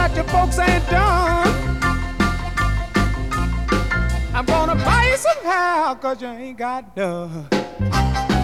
what your folks ain't done. I'm gonna buy you some hair, 'cause you ain't got none.